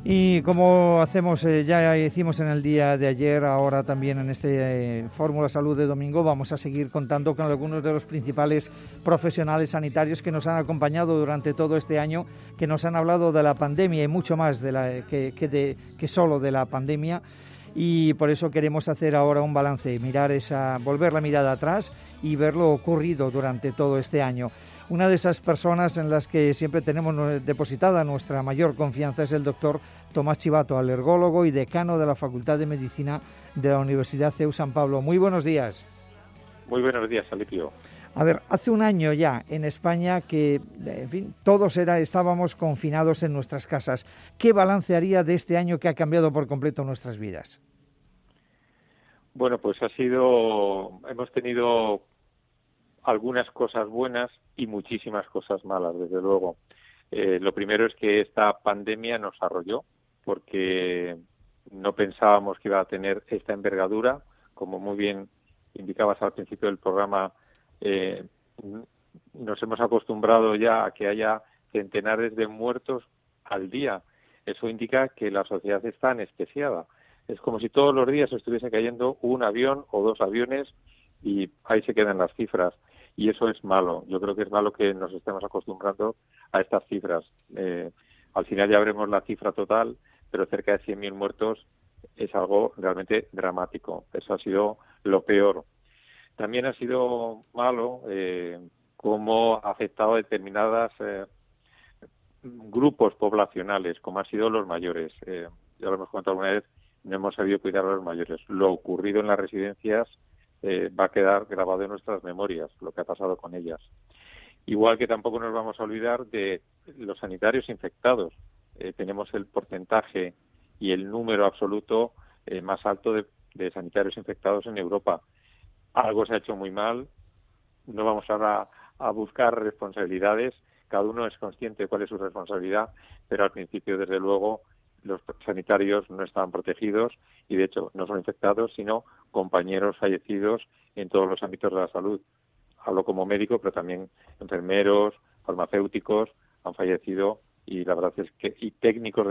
Y como hacemos, ya hicimos en el día de ayer, ahora también en este Fórmula Salud de domingo, vamos a seguir contando con algunos de los principales profesionales sanitarios que nos han acompañado durante todo este año, que nos han hablado de la pandemia y mucho más que solo de la pandemia. Y por eso queremos hacer ahora un balance, volver la mirada atrás y ver lo ocurrido durante todo este año. Una de esas personas en las que siempre tenemos depositada nuestra mayor confianza es el doctor Tomás Chivato, alergólogo y decano de la Facultad de Medicina de la Universidad CEU San Pablo. Muy buenos días. Muy buenos días, Alipio. A ver, hace un año ya en España que, en fin, todos estábamos confinados en nuestras casas. ¿Qué balance haría de este año que ha cambiado por completo nuestras vidas? Bueno, pues hemos tenido algunas cosas buenas y muchísimas cosas malas, desde luego. Lo primero es que esta pandemia nos arrolló, porque no pensábamos que iba a tener esta envergadura. Como muy bien indicabas al principio del programa, nos hemos acostumbrado ya a que haya centenares de muertos al día. Eso indica que la sociedad está anestesiada. Es como si todos los días estuviese cayendo un avión o dos aviones y ahí se quedan las cifras. Y eso es malo. Yo creo que es malo que nos estemos acostumbrando a estas cifras. Al final ya veremos la cifra total, pero cerca de 100.000 muertos es algo realmente dramático. Eso ha sido lo peor. También ha sido malo cómo ha afectado a determinados grupos poblacionales, como han sido los mayores. Ya lo hemos comentado alguna vez, no hemos sabido cuidar a los mayores. Lo ocurrido en las residencias va a quedar grabado en nuestras memorias, lo que ha pasado con ellas. Igual que tampoco nos vamos a olvidar de los sanitarios infectados. Tenemos el porcentaje y el número absoluto más alto de sanitarios infectados en Europa. Algo se ha hecho muy mal. No vamos ahora a buscar responsabilidades. Cada uno es consciente de cuál es su responsabilidad, pero al principio, desde luego, los sanitarios no estaban protegidos y, de hecho, no son infectados, sino compañeros fallecidos en todos los ámbitos de la salud. Hablo como médico, pero también enfermeros, farmacéuticos han fallecido y la verdad es que técnicos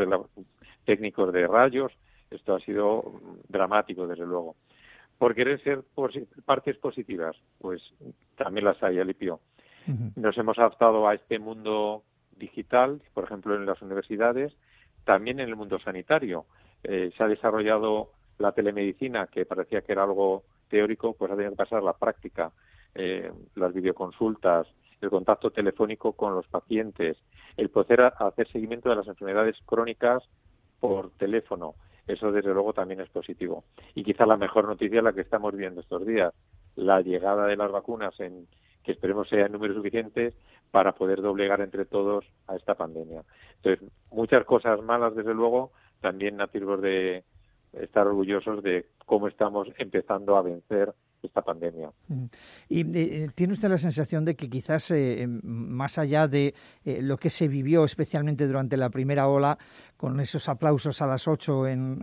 de rayos. Esto ha sido dramático, desde luego. Por querer ser partes positivas, pues también las hay, Alipio. Nos hemos adaptado a este mundo digital, por ejemplo, en las universidades, también en el mundo sanitario. Se ha desarrollado la telemedicina, que parecía que era algo teórico, pues ha tenido que pasar a la práctica. Las videoconsultas, el contacto telefónico con los pacientes, el poder hacer seguimiento de las enfermedades crónicas por teléfono. Eso, desde luego, también es positivo. Y quizá la mejor noticia es la que estamos viendo estos días, la llegada de las vacunas, que esperemos sea en números suficientes para poder doblegar entre todos a esta pandemia. Entonces, muchas cosas malas, desde luego, también nativos de estar orgullosos de cómo estamos empezando a vencer esta pandemia. ¿Y tiene usted la sensación de que quizás más allá de lo que se vivió especialmente durante la primera ola, con esos aplausos a las 8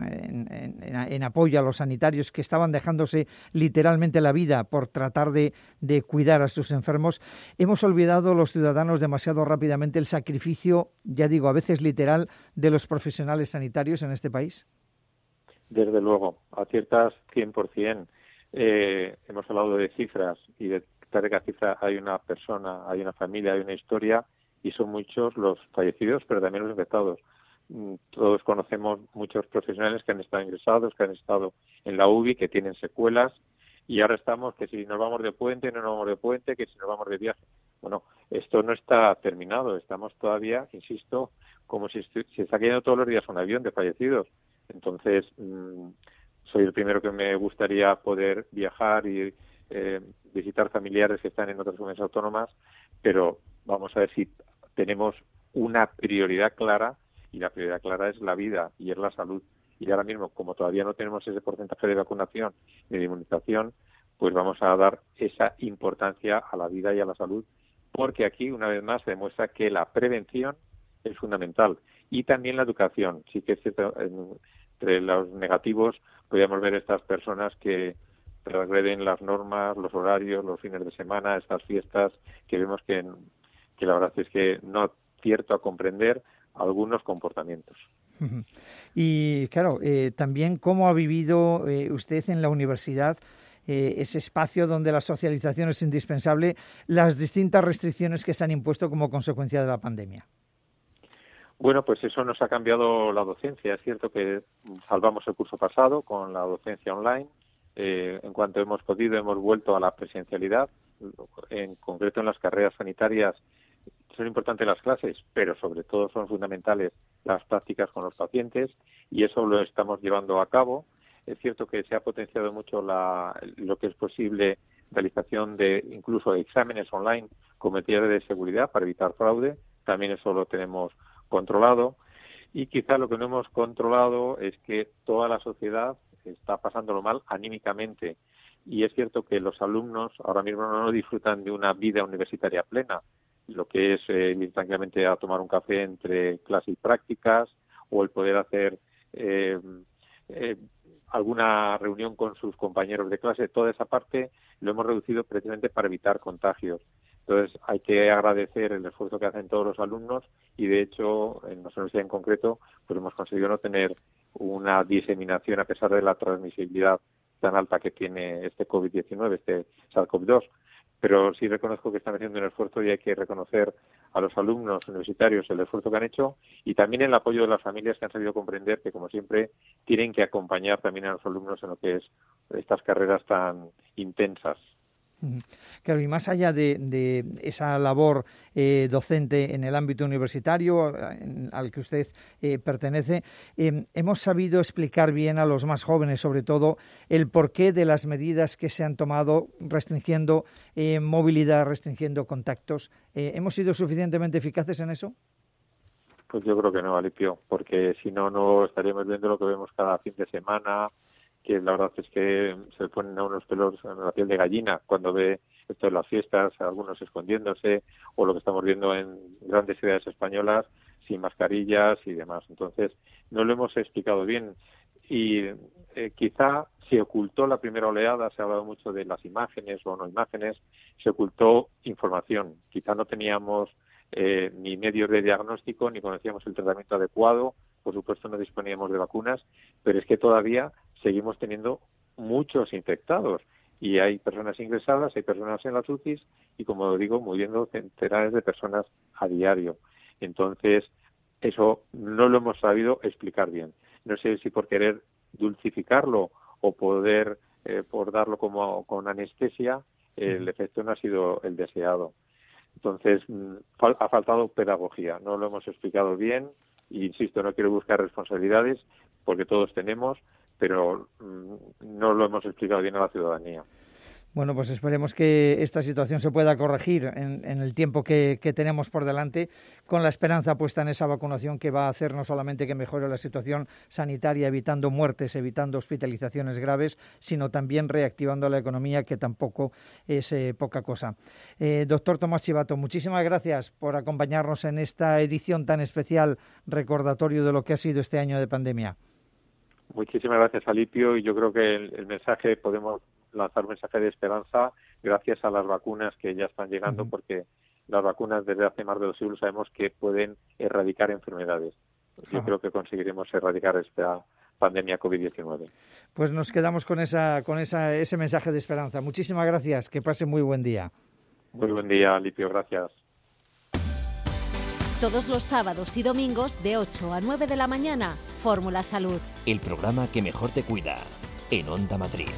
en apoyo a los sanitarios que estaban dejándose literalmente la vida por tratar de cuidar a sus enfermos, hemos olvidado los ciudadanos demasiado rápidamente el sacrificio, ya digo, a veces literal, de los profesionales sanitarios en este país? Desde luego, aciertas 100%. Hemos hablado de cifras y de cada cifra hay una persona, hay una familia, hay una historia y son muchos los fallecidos, pero también los infectados. Todos conocemos muchos profesionales que han estado ingresados, que han estado en la UBI, que tienen secuelas y ahora estamos que si nos vamos de puente, no nos vamos de puente, que si nos vamos de viaje. Bueno, esto no está terminado, estamos todavía, insisto, como si se está cayendo todos los días un avión de fallecidos. Entonces, soy el primero que me gustaría poder viajar y visitar familiares que están en otras comunidades autónomas, pero vamos a ver si tenemos una prioridad clara, y la prioridad clara es la vida y es la salud. Y ahora mismo, como todavía no tenemos ese porcentaje de vacunación ni de inmunización, pues vamos a dar esa importancia a la vida y a la salud, porque aquí, una vez más, se demuestra que la prevención es fundamental. Y también la educación. Sí que es cierto, entre los negativos podríamos ver estas personas que transgreden las normas, los horarios, los fines de semana, estas fiestas, que vemos que la verdad es que no acierto a comprender algunos comportamientos. Y claro, también cómo ha vivido usted en la universidad ese espacio donde la socialización es indispensable, las distintas restricciones que se han impuesto como consecuencia de la pandemia. Bueno, pues eso nos ha cambiado la docencia. Es cierto que salvamos el curso pasado con la docencia online. En cuanto hemos podido, hemos vuelto a la presencialidad. En concreto, en las carreras sanitarias son importantes las clases, pero sobre todo son fundamentales las prácticas con los pacientes, y eso lo estamos llevando a cabo. Es cierto que se ha potenciado mucho lo que es posible realización de incluso exámenes online con medidas de seguridad para evitar fraude. También eso lo tenemos controlado, y quizá lo que no hemos controlado es que toda la sociedad está pasándolo mal anímicamente, y es cierto que los alumnos ahora mismo no disfrutan de una vida universitaria plena, lo que es ir tranquilamente a tomar un café entre clase y prácticas, o el poder hacer alguna reunión con sus compañeros de clase. Toda esa parte lo hemos reducido precisamente para evitar contagios. Entonces, hay que agradecer el esfuerzo que hacen todos los alumnos, y, de hecho, en nuestra universidad en concreto, pues hemos conseguido no tener una diseminación a pesar de la transmisibilidad tan alta que tiene este COVID-19, este SARS-CoV-2. Pero sí reconozco que están haciendo un esfuerzo, y hay que reconocer a los alumnos universitarios el esfuerzo que han hecho, y también el apoyo de las familias, que han sabido comprender que, como siempre, tienen que acompañar también a los alumnos en lo que es estas carreras tan intensas. Claro, y más allá de esa labor docente en el ámbito universitario al que usted pertenece, hemos sabido explicar bien a los más jóvenes, sobre todo, el porqué de las medidas que se han tomado restringiendo movilidad, restringiendo contactos. ¿Hemos sido suficientemente eficaces en eso? Pues yo creo que no, Alipio, porque si no, no estaríamos viendo lo que vemos cada fin de semana, que la verdad es que se ponen a unos pelos en la piel de gallina cuando ve esto de las fiestas, algunos escondiéndose, o lo que estamos viendo en grandes ciudades españolas sin mascarillas y demás. Entonces, no lo hemos explicado bien, y quizá se ocultó la primera oleada. Se ha hablado mucho de las imágenes o no imágenes, se ocultó información. Quizá no teníamos ni medios de diagnóstico, ni conocíamos el tratamiento adecuado. Por supuesto, no disponíamos de vacunas, pero es que todavía seguimos teniendo muchos infectados, y hay personas ingresadas, hay personas en las UCIs, y, como digo, muriendo centenares de personas a diario. Entonces, eso no lo hemos sabido explicar bien. No sé si por querer dulcificarlo o poder por darlo como con anestesia, el efecto no ha sido el deseado. Entonces, ha faltado pedagogía, no lo hemos explicado bien. Y, insisto, no quiero buscar responsabilidades, porque todos tenemos, pero no lo hemos explicado bien a la ciudadanía. Bueno, pues esperemos que esta situación se pueda corregir en el tiempo que tenemos por delante, con la esperanza puesta en esa vacunación, que va a hacer no solamente que mejore la situación sanitaria, evitando muertes, evitando hospitalizaciones graves, sino también reactivando la economía, que tampoco es poca cosa. Doctor Tomás Chivato, muchísimas gracias por acompañarnos en esta edición tan especial, recordatorio de lo que ha sido este año de pandemia. Muchísimas gracias, Alipio, y yo creo que el mensaje, podemos lanzar un mensaje de esperanza gracias a las vacunas que ya están llegando, porque las vacunas desde hace más de 2 siglos sabemos que pueden erradicar enfermedades. Yo creo que conseguiremos erradicar esta pandemia COVID-19. Pues nos quedamos con ese mensaje de esperanza. Muchísimas gracias, que pase muy buen día. Muy buen día, Alipio, gracias. Todos los sábados y domingos de 8 a 9 de la mañana, Fórmula Salud. El programa que mejor te cuida, en Onda Madrid.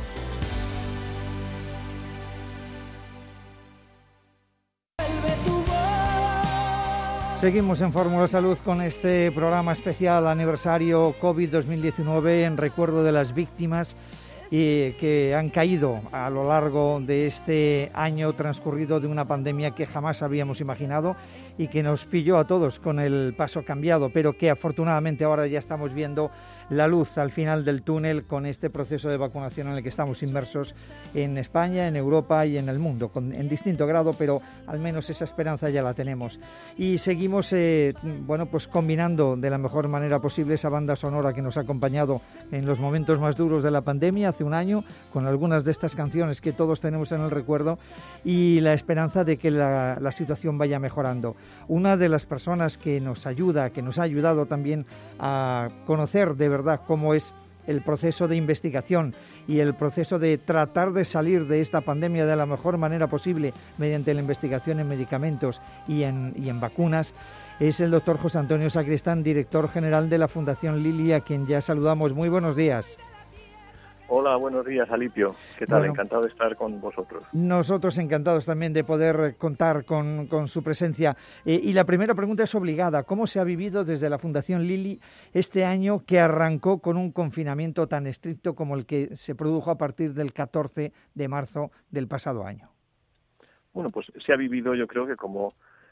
Seguimos en Fórmula Salud con este programa especial aniversario COVID 2019 en recuerdo de las víctimas que han caído a lo largo de este año transcurrido de una pandemia que jamás habíamos imaginado y que nos pilló a todos con el paso cambiado, pero que afortunadamente ahora ya estamos viendo la luz al final del túnel con este proceso de vacunación en el que estamos inmersos en España, en Europa y en el mundo, en distinto grado, pero al menos esa esperanza ya la tenemos. Y seguimos pues combinando de la mejor manera posible esa banda sonora que nos ha acompañado en los momentos más duros de la pandemia hace un año, con algunas de estas canciones que todos tenemos en el recuerdo, y la esperanza de que la situación vaya mejorando. una de las personas que nos ha ayudado también a conocer de verdad cómo es el proceso de investigación y el proceso de tratar de salir de esta pandemia de la mejor manera posible mediante la investigación en medicamentos y en vacunas, es el doctor José Antonio Sacristán, director general de la Fundación Lili, a quien ya saludamos. Muy buenos días. Hola, buenos días, Alipio. ¿Qué tal? Bueno, encantado de estar con vosotros. Nosotros encantados también de poder contar con su presencia. Y la primera pregunta es obligada. ¿Cómo se ha vivido desde la Fundación Lili este año que arrancó con un confinamiento tan estricto como el que se produjo a partir del 14 de marzo del pasado año? Bueno, pues se ha vivido, yo creo que como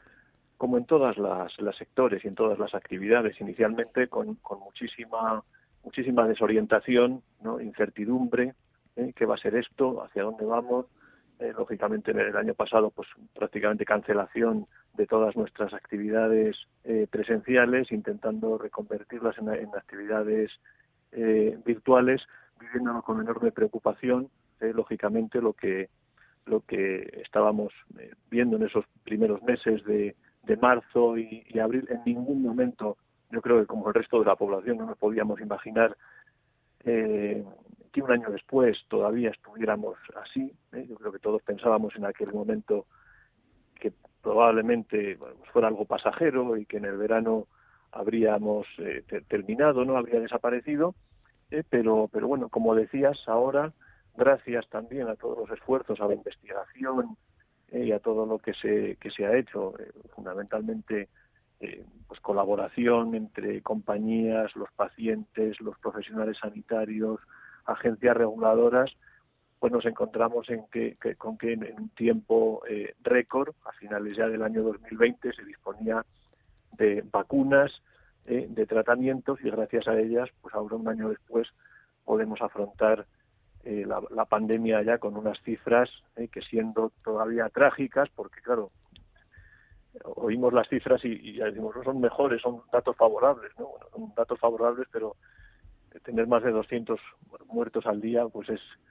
en todas las sectores y en todas las actividades, inicialmente con muchísima desorientación, ¿no? Incertidumbre, ¿qué va a ser esto? ¿Hacia dónde vamos? Lógicamente, en el año pasado, pues prácticamente cancelación de todas nuestras actividades presenciales, intentando reconvertirlas en actividades virtuales, viviéndolo con enorme preocupación, lógicamente lo que estábamos viendo en esos primeros meses de marzo y abril. En ningún momento, yo creo que como el resto de la población, no nos podíamos imaginar que un año después todavía estuviéramos así. Yo creo que todos pensábamos en aquel momento que probablemente fuera algo pasajero y que en el verano habríamos terminado, no habría desaparecido, pero bueno, como decías, ahora, gracias también a todos los esfuerzos, a la investigación y a todo lo que se ha hecho, fundamentalmente pues colaboración entre compañías, los pacientes, los profesionales sanitarios, agencias reguladoras, pues nos encontramos con que en un tiempo récord, a finales ya del año 2020, se disponía de vacunas, de tratamientos, y gracias a ellas, pues ahora un año después podemos afrontar la pandemia ya con unas cifras que, siendo todavía trágicas, porque claro, oímos las cifras y ya decimos, no son mejores, son datos favorables, ¿no? Bueno, son datos favorables, pero tener más de 200 muertos al día, pues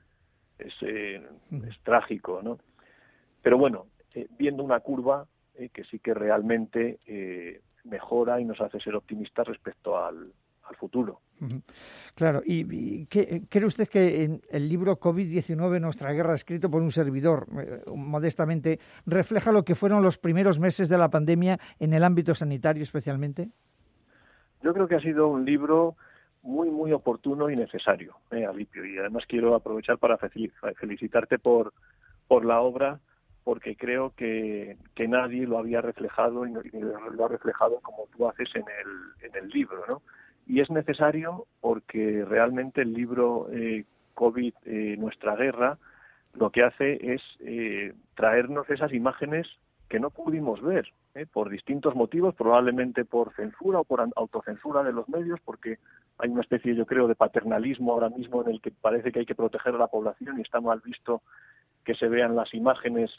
es trágico, ¿no? Pero bueno, viendo una curva que sí que realmente mejora y nos hace ser optimistas respecto al futuro. Claro, ¿y cree usted que en el libro COVID-19, Nuestra guerra, escrito por un servidor, modestamente, refleja lo que fueron los primeros meses de la pandemia en el ámbito sanitario especialmente? Yo creo que ha sido un libro muy, muy oportuno y necesario, Alipio, y además quiero aprovechar para felicitarte por la obra, porque creo que nadie lo había reflejado y lo ha reflejado como tú haces en el libro, ¿no? Y es necesario porque realmente el libro COVID, Nuestra guerra, lo que hace es traernos esas imágenes que no pudimos ver, por distintos motivos, probablemente por censura o por autocensura de los medios, porque hay una especie, yo creo, de paternalismo ahora mismo en el que parece que hay que proteger a la población y está mal visto que se vean las imágenes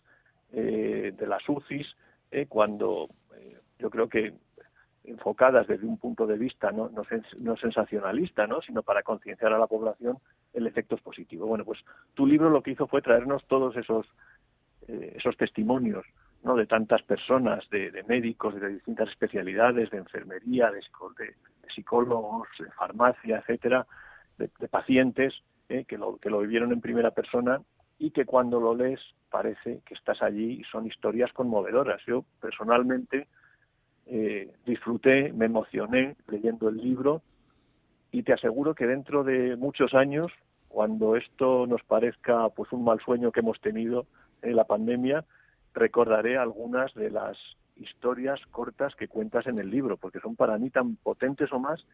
de las UCIs, cuando yo creo que enfocadas desde un punto de vista no sensacionalista, ¿no? Sino para concienciar a la población, el efecto es positivo. Bueno, pues tu libro lo que hizo fue traernos todos esos testimonios, ¿no? De tantas personas, de médicos de distintas especialidades, de enfermería, de psicólogos, de farmacia, etcétera, de pacientes que lo vivieron en primera persona y que cuando lo lees parece que estás allí y son historias conmovedoras. Yo personalmente disfruté, me emocioné leyendo el libro y te aseguro que dentro de muchos años, cuando esto nos parezca pues un mal sueño que hemos tenido en la pandemia, recordaré algunas de las historias cortas que cuentas en el libro, porque son para mí tan potentes o más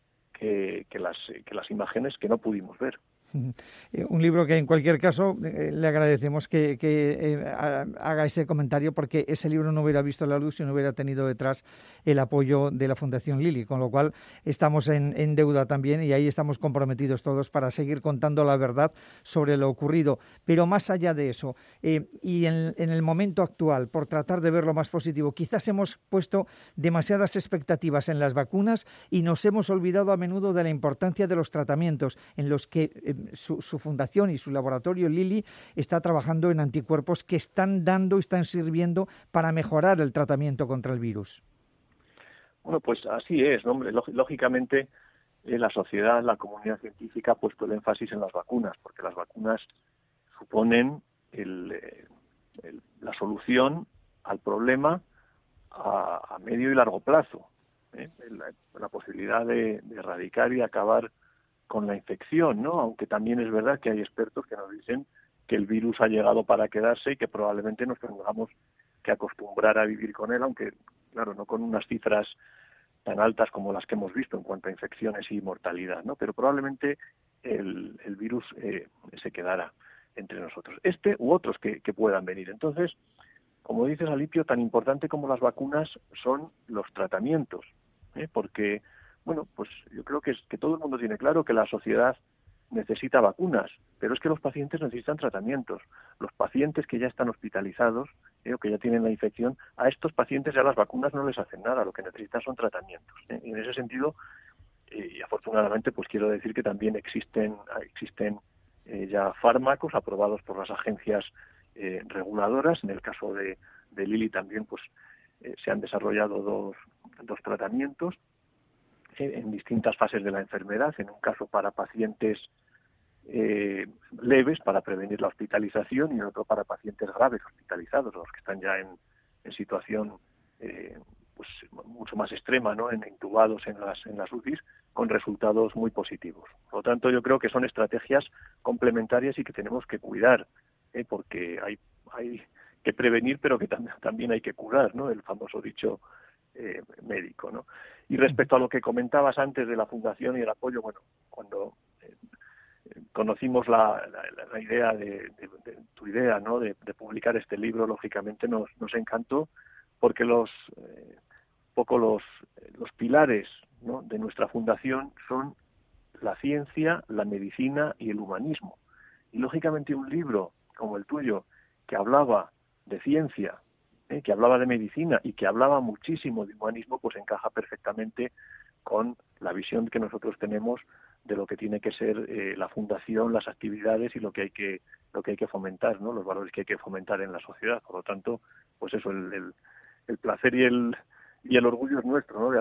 que las imágenes que no pudimos ver. Un libro que en cualquier caso le agradecemos que haga ese comentario, porque ese libro no hubiera visto la luz si no hubiera tenido detrás el apoyo de la Fundación Lili, con lo cual estamos en deuda también y ahí estamos comprometidos todos para seguir contando la verdad sobre lo ocurrido. Pero más allá de eso, y en el momento actual, por tratar de ver lo más positivo, quizás hemos puesto demasiadas expectativas en las vacunas y nos hemos olvidado a menudo de la importancia de los tratamientos, en los que su fundación y su laboratorio Lilly está trabajando en anticuerpos que están sirviendo para mejorar el tratamiento contra el virus. Bueno, pues así es, ¿no? Hombre, lógicamente la sociedad, la comunidad científica ha puesto el énfasis en las vacunas, porque las vacunas suponen la solución al problema a medio y largo plazo, la posibilidad de erradicar y acabar con la infección, ¿no? Aunque también es verdad que hay expertos que nos dicen que el virus ha llegado para quedarse y que probablemente nos tengamos que acostumbrar a vivir con él, aunque, claro, no con unas cifras tan altas como las que hemos visto en cuanto a infecciones y mortalidad, ¿no? Pero probablemente el virus se quedará entre nosotros. Este u otros que puedan venir. Entonces, como dices, Alipio, tan importante como las vacunas son los tratamientos, porque, bueno, pues yo creo que todo el mundo tiene claro que la sociedad necesita vacunas, pero es que los pacientes necesitan tratamientos. Los pacientes que ya están hospitalizados o que ya tienen la infección, a estos pacientes ya las vacunas no les hacen nada, lo que necesitan son tratamientos. Y en ese sentido, y afortunadamente, pues quiero decir que también existen ya fármacos aprobados por las agencias reguladoras. En el caso de Lilly también pues se han desarrollado dos tratamientos en distintas fases de la enfermedad, en un caso para pacientes leves para prevenir la hospitalización y en otro para pacientes graves hospitalizados, los que están ya en situación pues mucho más extrema, ¿no? Intubados en las UCIs, con resultados muy positivos. Por lo tanto, yo creo que son estrategias complementarias y que tenemos que cuidar, porque hay que prevenir, pero que también hay que curar, ¿no? El famoso dicho médico, ¿no? Y respecto a lo que comentabas antes de la fundación y el apoyo, bueno, cuando conocimos la idea de tu idea, ¿no? De publicar este libro, lógicamente nos encantó, porque los pilares, ¿no? de nuestra fundación son la ciencia, la medicina y el humanismo. Y lógicamente un libro como el tuyo, que hablaba de ciencia, que hablaba de medicina y que hablaba muchísimo de humanismo, pues encaja perfectamente con la visión que nosotros tenemos de lo que tiene que ser la fundación, las actividades y lo que hay que fomentar, ¿no? Los valores que hay que fomentar en la sociedad. Por lo tanto, pues eso, el placer y el orgullo es nuestro, ¿no? De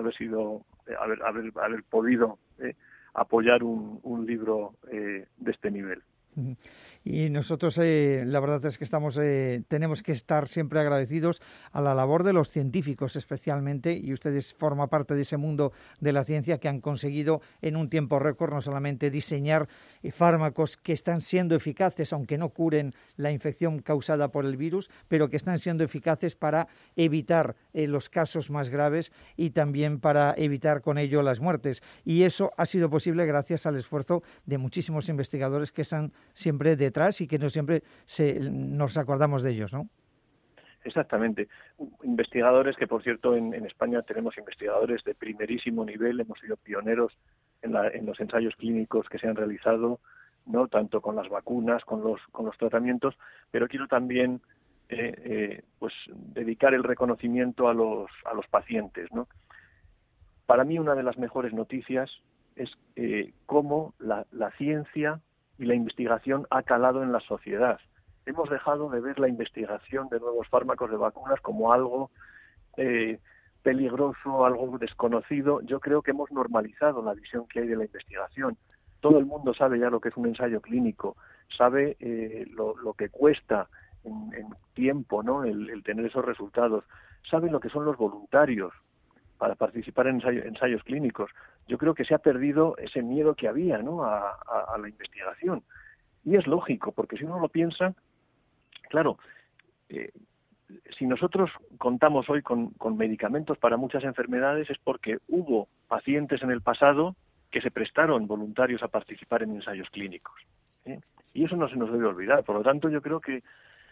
haber podido apoyar un libro de este nivel. Y nosotros la verdad es que tenemos que estar siempre agradecidos a la labor de los científicos especialmente, y ustedes forman parte de ese mundo de la ciencia que han conseguido en un tiempo récord no solamente diseñar fármacos que están siendo eficaces, aunque no curen la infección causada por el virus, pero que están siendo eficaces para evitar los casos más graves y también para evitar con ello las muertes. Y eso ha sido posible gracias al esfuerzo de muchísimos investigadores que están siempre detrás y que no siempre nos acordamos de ellos, ¿no? Exactamente. Investigadores que, por cierto, en España tenemos investigadores de primerísimo nivel, hemos sido pioneros en los ensayos clínicos que se han realizado, ¿no? Tanto con las vacunas, con los tratamientos, pero quiero también pues dedicar el reconocimiento a los pacientes, ¿no? Para mí una de las mejores noticias es cómo la ciencia y la investigación ha calado en la sociedad. Hemos dejado de ver la investigación de nuevos fármacos, de vacunas, como algo peligroso, algo desconocido. Yo creo que hemos normalizado la visión que hay de la investigación. Todo el mundo sabe ya lo que es un ensayo clínico, sabe lo que cuesta en tiempo, ¿no? el tener esos resultados, sabe lo que son los voluntarios para participar en ensayos clínicos. Yo creo que se ha perdido ese miedo que había, ¿no? a la investigación. Y es lógico, porque si uno lo piensa, claro, si nosotros contamos hoy con medicamentos para muchas enfermedades es porque hubo pacientes en el pasado que se prestaron voluntarios a participar en ensayos clínicos. Y eso no se nos debe olvidar. Por lo tanto, yo creo que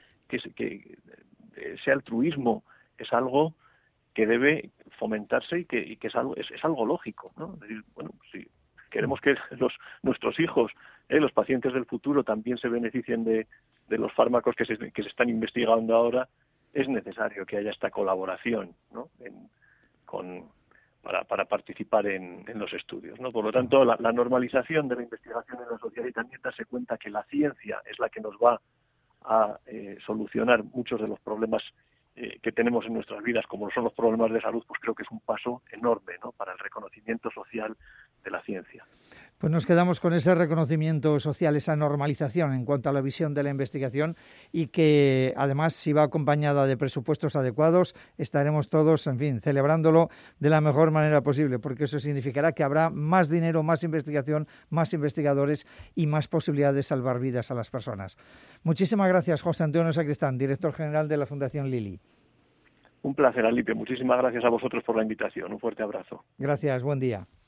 ese altruismo es algo que debe fomentarse y que es algo lógico, ¿no? Es decir, bueno, si queremos que nuestros hijos, los pacientes del futuro, también se beneficien de los fármacos que se están investigando ahora, es necesario que haya esta colaboración, ¿no? con para participar en los estudios, ¿no? Por lo tanto, la normalización de la investigación en la sociedad y también darse cuenta que la ciencia es la que nos va a solucionar muchos de los problemas que tenemos en nuestras vidas, como son los problemas de salud, pues creo que es un paso enorme, ¿no?, para el reconocimiento social de la ciencia. Pues nos quedamos con ese reconocimiento social, esa normalización en cuanto a la visión de la investigación, y que además, si va acompañada de presupuestos adecuados, estaremos todos, en fin, celebrándolo de la mejor manera posible, porque eso significará que habrá más dinero, más investigación, más investigadores y más posibilidades de salvar vidas a las personas. Muchísimas gracias, José Antonio Sacristán, director general de la Fundación Lili. Un placer, Alipio. Muchísimas gracias a vosotros por la invitación. Un fuerte abrazo. Gracias, buen día.